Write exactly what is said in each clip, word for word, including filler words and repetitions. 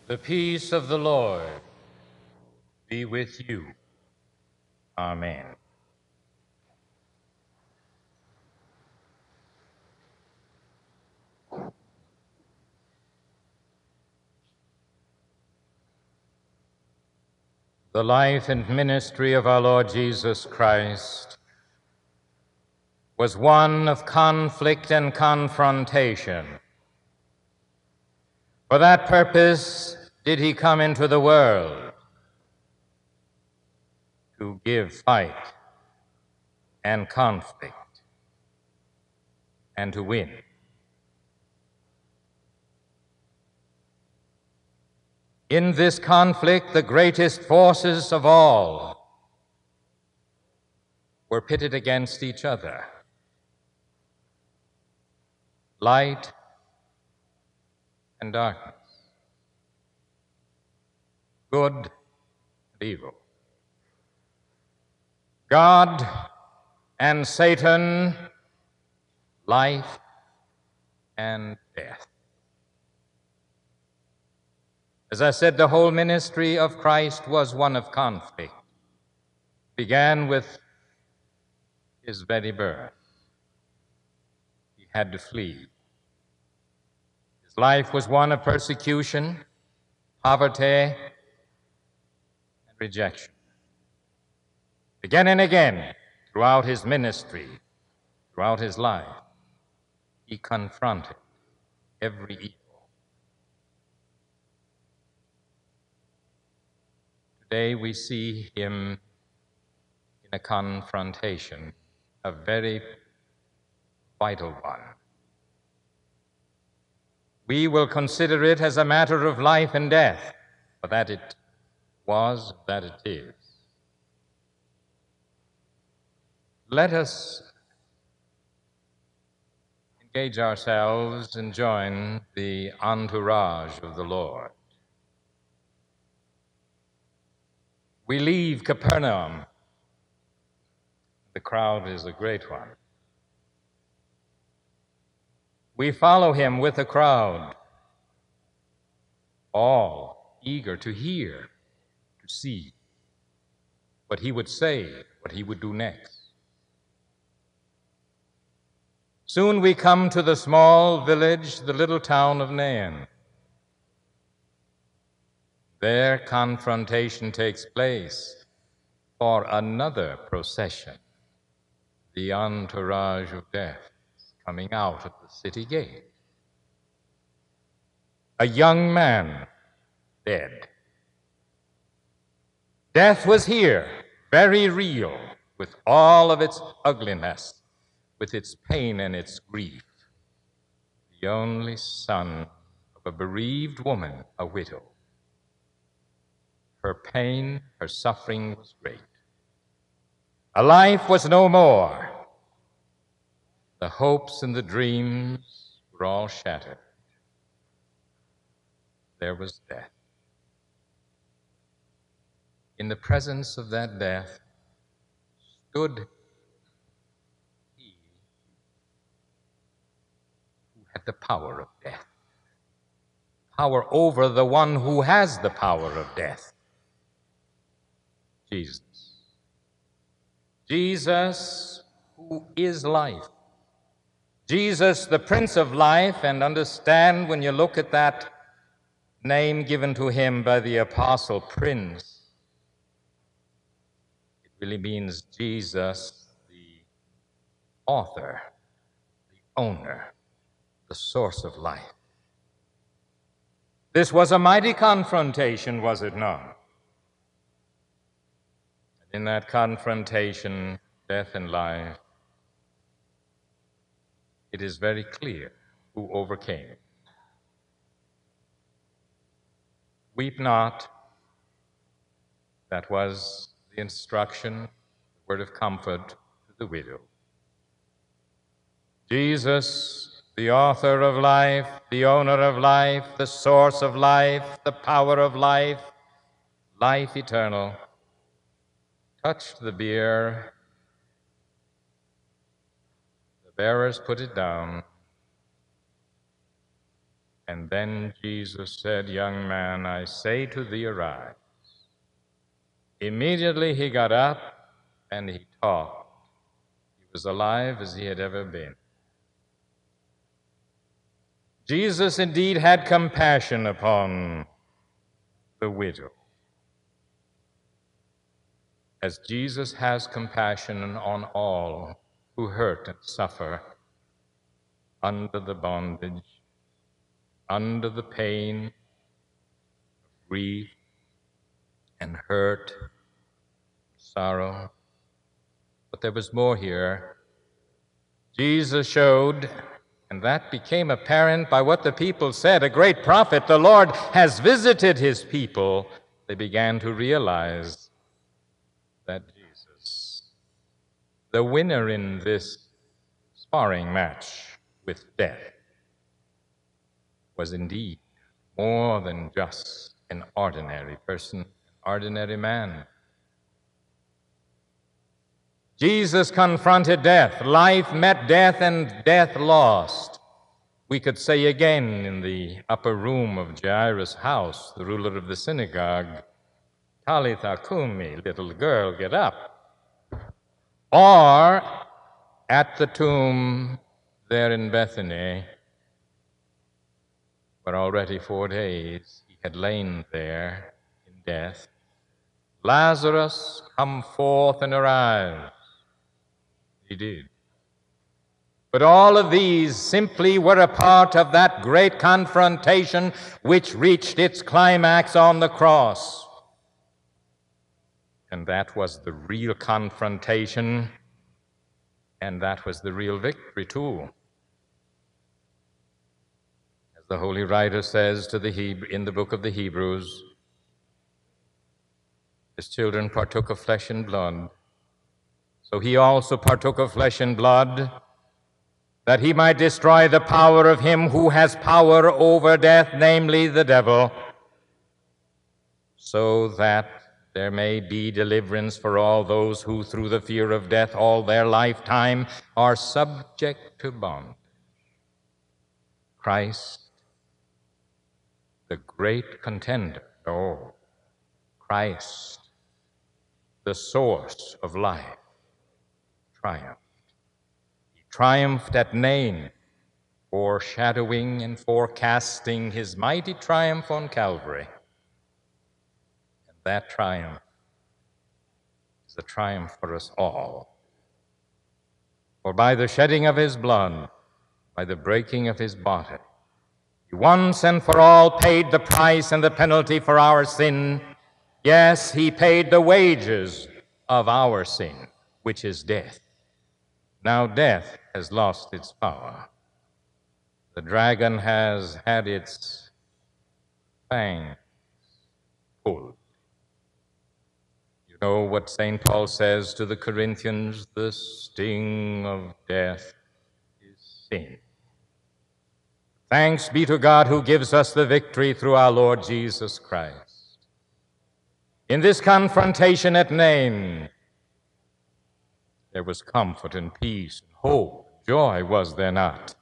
The peace of the Lord be with you. Amen. The life and ministry of our Lord Jesus Christ was one of conflict and confrontation. For that purpose did he come into the world, to give fight and conflict and to win. In this conflict, the greatest forces of all were pitted against each other. Light and darkness, good and evil, God and Satan, life and death. As I said, the whole ministry of Christ was one of conflict. It began with his very birth. He had to flee. His life was one of persecution, poverty, and rejection. Again and again, throughout his ministry, throughout his life, he confronted every evil. Today we see him in a confrontation, a very vital one. We will consider it as a matter of life and death, for that it was, that it is. Let us engage ourselves and join the entourage of the Lord. We leave Capernaum. The crowd is a great one. We follow him with the crowd, all eager to hear, to see what he would say, what he would do next. Soon we come to the small village, the little town of Nain. There confrontation takes place for another procession, the entourage of death coming out of the city gate. A young man dead. Death was here, very real, with all of its ugliness, with its pain and its grief. The only son of a bereaved woman, a widow. Her pain, her suffering was great. A life was no more. The hopes and the dreams were all shattered. There was death. In the presence of that death stood he who had the power of death, power over the one who has the power of death, Jesus. Jesus, who is life. Jesus, the Prince of Life, and understand when you look at that name given to him by the apostle, Prince, it really means Jesus, the author, the owner, the source of life. This was a mighty confrontation, was it not? In that confrontation, death and life, it is very clear who overcame. Weep not. That was the instruction, the word of comfort to the widow. Jesus, the author of life, the owner of life, the source of life, the power of life, life eternal, touched the bier. The bearers put it down. And then Jesus said, "Young man, I say to thee, arise." Immediately he got up and he talked. He was alive as he had ever been. Jesus indeed had compassion upon the widow, as Jesus has compassion on all who hurt and suffer under the bondage, under the pain of grief and hurt, sorrow. But there was more here. Jesus showed, and that became apparent by what the people said, "A great prophet, the Lord has visited his people." They began to realize that Jesus, the winner in this sparring match with death, was indeed more than just an ordinary person, an ordinary man. Jesus confronted death. Life met death, and death lost. We could say again in the upper room of Jairus' house, the ruler of the synagogue, "Talitha kumi," little girl, get up. Or at the tomb there in Bethany, where already four days he had lain there in death, "Lazarus, come forth and arise." He did. But all of these simply were a part of that great confrontation which reached its climax on the cross. And that was the real confrontation, and that was the real victory too. As the Holy Writer says to the Hebrew, in the book of the Hebrews, his children partook of flesh and blood, so he also partook of flesh and blood, that he might destroy the power of him who has power over death, namely the devil, so that there may be deliverance for all those who, through the fear of death all their lifetime, are subject to bondage. Christ, the great contender, oh, Christ, the source of life, triumphed. He triumphed at Nain, foreshadowing and forecasting his mighty triumph on Calvary. And that triumph is a triumph for us all. For by the shedding of his blood, by the breaking of his body, he once and for all paid the price and the penalty for our sin. Yes, he paid the wages of our sin, which is death. Now death has lost its power. The dragon has had its fangs pulled. You know what Saint Paul says to the Corinthians, "The sting of death is sin." Thanks be to God who gives us the victory through our Lord Jesus Christ. In this confrontation at Nain, there was comfort and peace and hope, joy, was there not?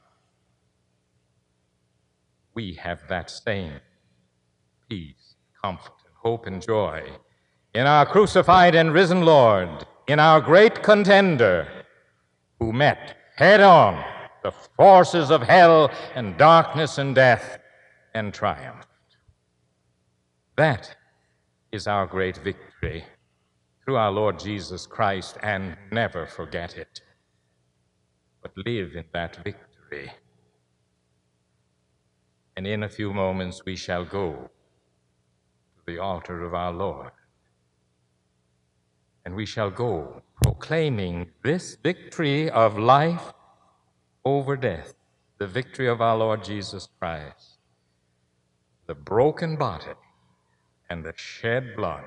We have that same peace, comfort, and hope and joy in our crucified and risen Lord, in our great contender, who met head-on the forces of hell and darkness and death and triumphed. That is our great victory through our Lord Jesus Christ, and never forget it, but live in that victory. And in a few moments we shall go to the altar of our Lord, and we shall go proclaiming this victory of life over death, the victory of our Lord Jesus Christ, the broken body and the shed blood.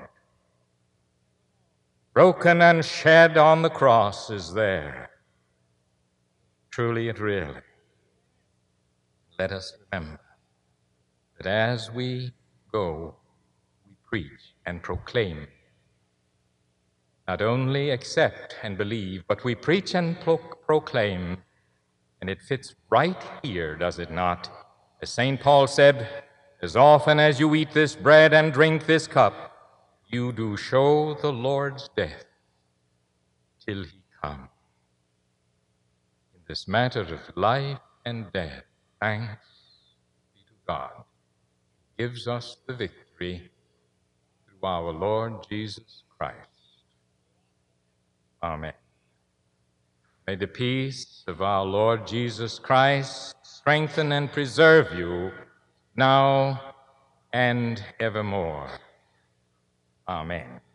Broken and shed on the cross is there. Truly and really. Let us remember that as we go, we preach and proclaim. Not only accept and believe, but we preach and pro- proclaim. And it fits right here, does it not? As Saint Paul said, as often as you eat this bread and drink this cup, you do show the Lord's death till he come. In this matter of life and death, thanks be to God, who gives us the victory through our Lord Jesus Christ. Amen. May the peace of our Lord Jesus Christ strengthen and preserve you now and evermore. Amen.